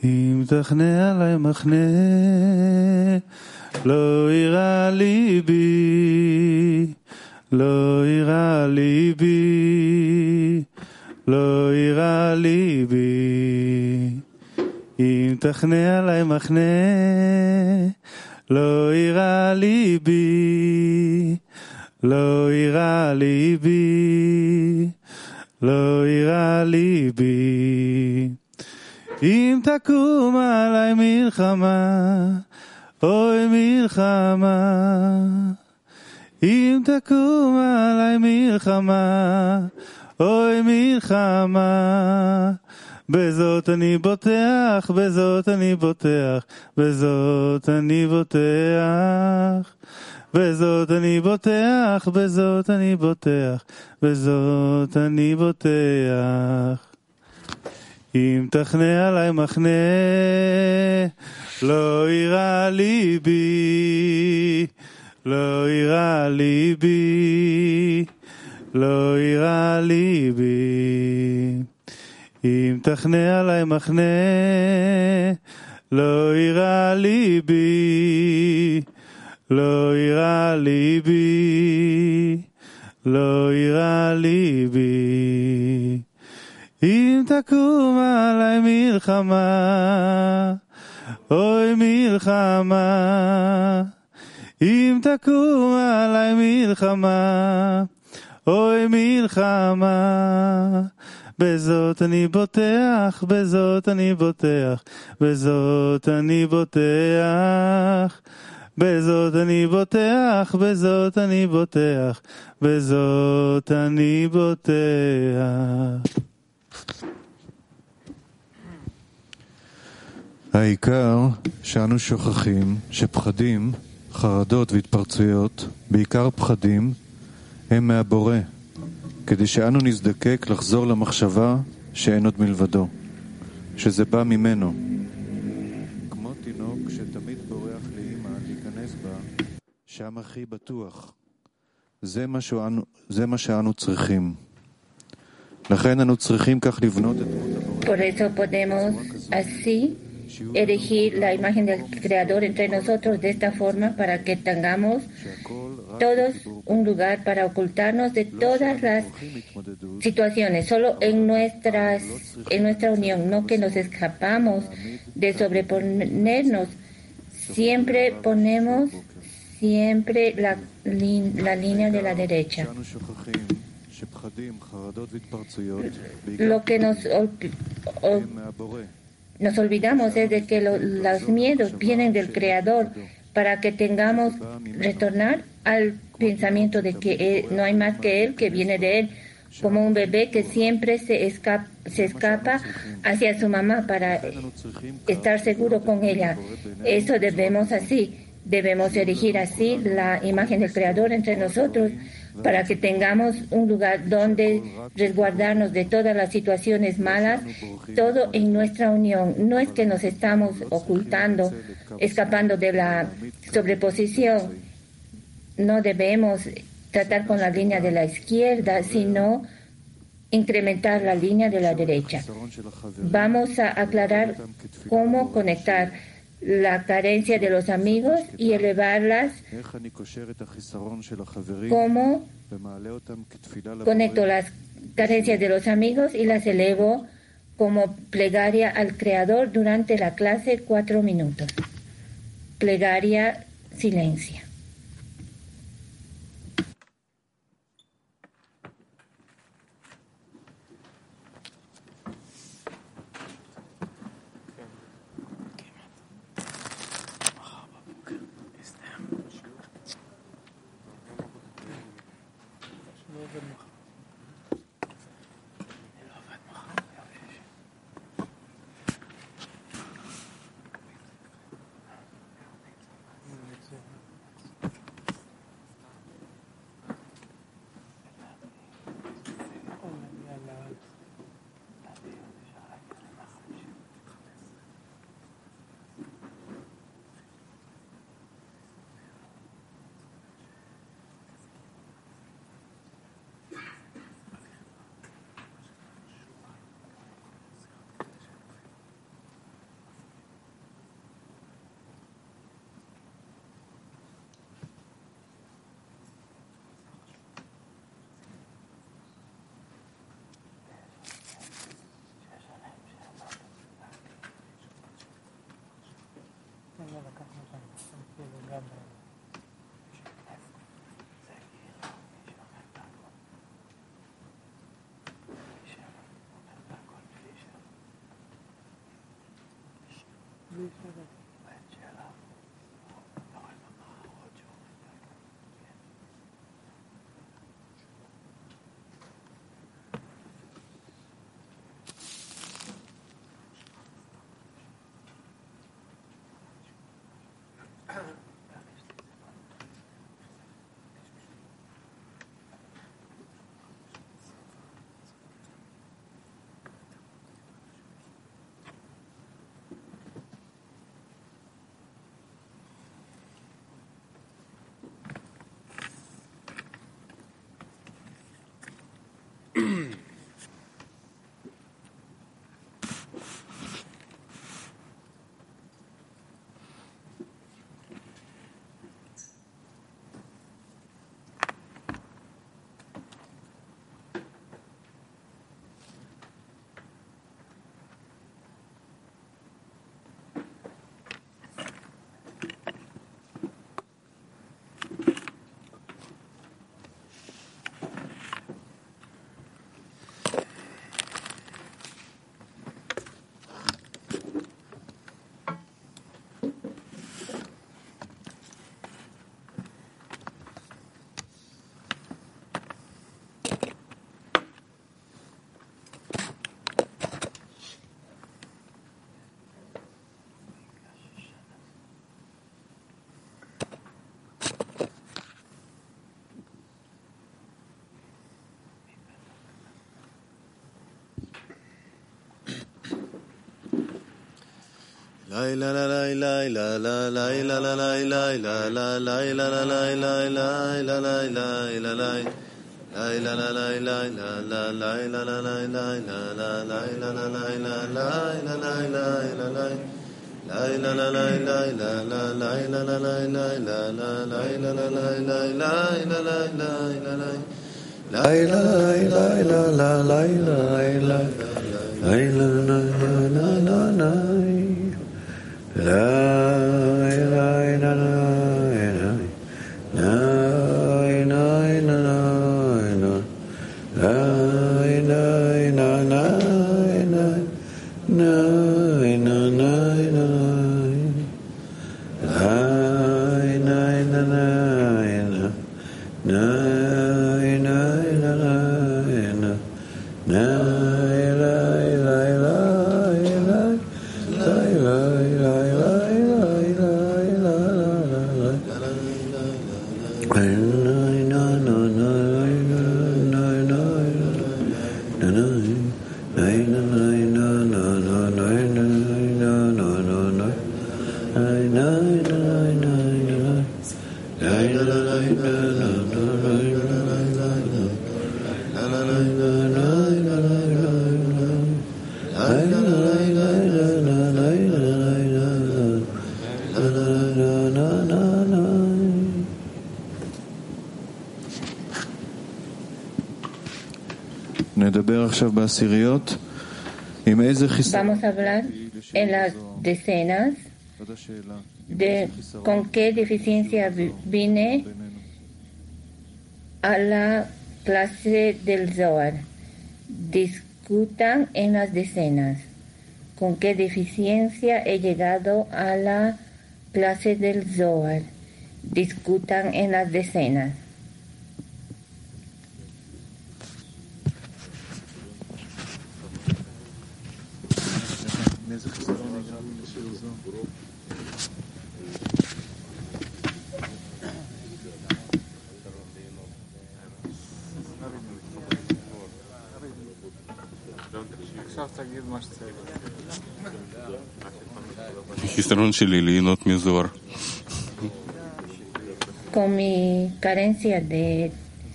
אם תחנה עלי מחנה, לא יירא ליבי, לא יירא ליבי, לא יירא ליבי. אם תחנה עלי מחנה, לא יירא ליבי, לא יירא ליבי, לא יירא ליבי. אם תקום עלי מלחמה, אוי מלחמה. אם תקום עלי מלחמה, אוי מלחמה. בזאת אני בוטח, בזאת אני בוטח, בזאת אני בוטח. בזאת אני בוטח, בזאת אני בוטח, בזאת אני בוטח. אם תחנה עלי מחנה, לא יירא ליבי, לא יירא ליבי, לא יירא ליבי. אם תחנה עלי מחנה, לא יירא ליבי, לא יירא ליבי, לא יירא ליבי. אם תקום עלי מלחמה, אוי מלחמה. אם תקום עלי מלחמה, אוי מלחמה. בזאת אני בוטח, בזאת אני בוטח, בזאת אני בוטח. בזאת אני בוטח, בזאת אני בוטח, בזאת אני בוטח. העיקר שאנו שוכחים שפחדים, חרדות והתפרצויות, בעיקר פחדים, הם מהבורא, כדי שאנו נזדקק לחזור למחשבה שאין עוד מלבדו, שזה בא ממנו. כמו תינוק שתמיד בורח לאמא להיכנס בה, שם הכי בטוח. זה מה שאנו צריכים. לכן אנו צריכים כך לבנות את דמות הבורא. Por eso podemos así erigir la imagen del Creador entre nosotros de esta forma para que tengamos todos un lugar para ocultarnos de todas las situaciones, solo en nuestra unión, no que nos escapamos de sobreponernos. Siempre ponemos la línea de la derecha. Lo que nos olvidamos es de que los miedos vienen del Creador para que tengamos retornar al pensamiento de que no hay más que Él, que viene de Él, como un bebé que siempre se escapa hacia su mamá para estar seguro con ella. Eso debemos erigir así la imagen del Creador entre nosotros, para que tengamos un lugar donde resguardarnos de todas las situaciones malas, todo en nuestra unión. No es que nos estamos ocultando, escapando de la sobreposición. No debemos tratar con la línea de la izquierda, sino incrementar la línea de la derecha. Vamos a aclarar cómo conectar la carencia de los amigos y elevarlas. ¿Cómo conecto las carencias de los amigos y las elevo como plegaria al Creador durante la clase 4 minutos? Plegaria, silencio. נדבר עכשיו בעשיריות. עם איזה חיסרון? Vamos a hablar en las decenas de con qué deficiencia vine a la clase del Zohar. Discutan en las decenas. ¿Con qué deficiencia he llegado a la clase del Zohar? Discutan en las decenas. Con mi carencia de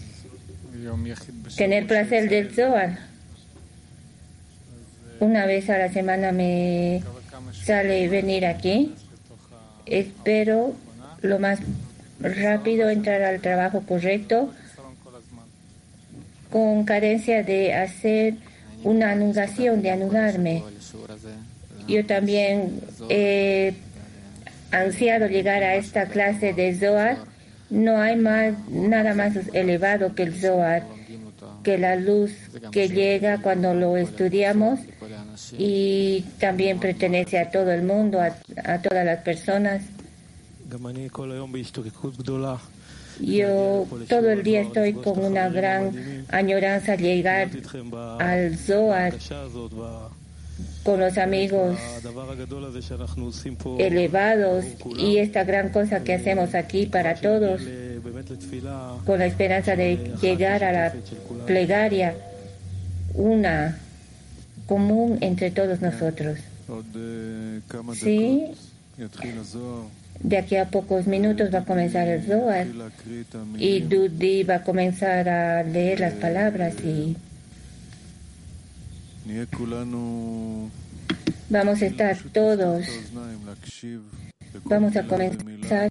tener placer del Zohar, una vez a la semana me sale venir aquí. Espero lo más rápido entrar al trabajo correcto, con carencia de hacer una anudación, de anudarme. Yo también he ansiado llegar a esta clase de Zohar. No hay nada más elevado que el Zohar, que la luz que llega cuando lo estudiamos y también pertenece a todo el mundo, a todas las personas. Yo todo el día estoy con una gran añoranza llegar al Zohar con los amigos elevados y esta gran cosa que hacemos aquí para todos, con la esperanza de llegar a la plegaria, una común entre todos nosotros. Sí, de aquí a pocos minutos va a comenzar el Zohar y Dudi va a comenzar a leer las palabras y vamos a estar todos, vamos a comenzar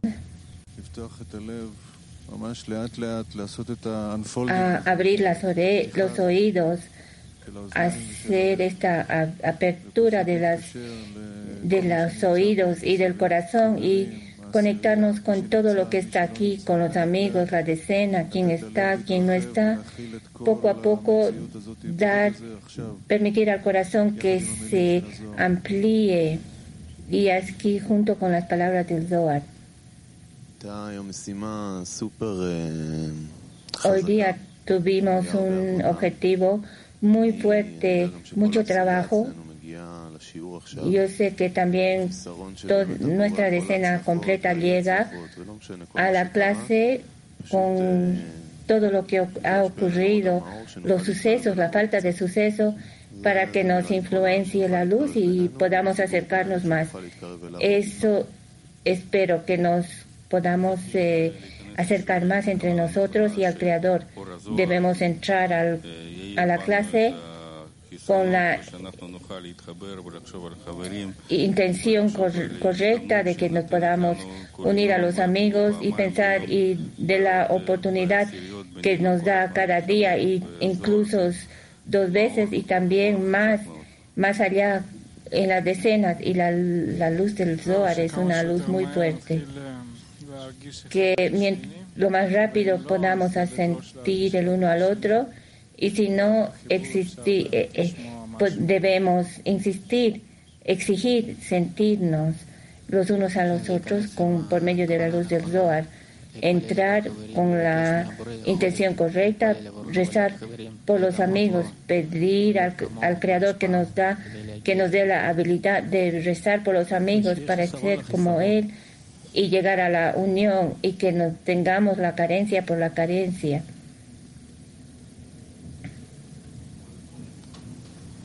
a abrir los oídos, hacer esta apertura de los oídos y del corazón y conectarnos con todo lo que está aquí, con los amigos, la decena, quién está, quién no está, poco a poco permitir al corazón que se amplíe y aquí junto con las palabras del Zohar. Hoy día tuvimos un objetivo muy fuerte, mucho trabajo. Yo sé que también nuestra decena completa llega a la clase con todo lo que ha ocurrido, los sucesos, la falta de suceso, para que nos influencie la luz y podamos acercarnos más. Eso espero que nos podamos acercar más entre nosotros y al Creador. Debemos entrar a la clase con la intención correcta de que nos podamos unir a los amigos y pensar y de la oportunidad que nos da cada día y incluso 2 veces y también más allá en las decenas y la luz del Zohar es una luz muy fuerte que lo más rápido podamos sentir el uno al otro. Y si no pues debemos insistir, exigir, sentirnos los unos a los otros por medio de la luz del Zohar, entrar con la intención correcta, rezar por los amigos, pedir al Creador que nos dé la habilidad de rezar por los amigos para ser como Él y llegar a la unión y que nos tengamos la carencia por la carencia.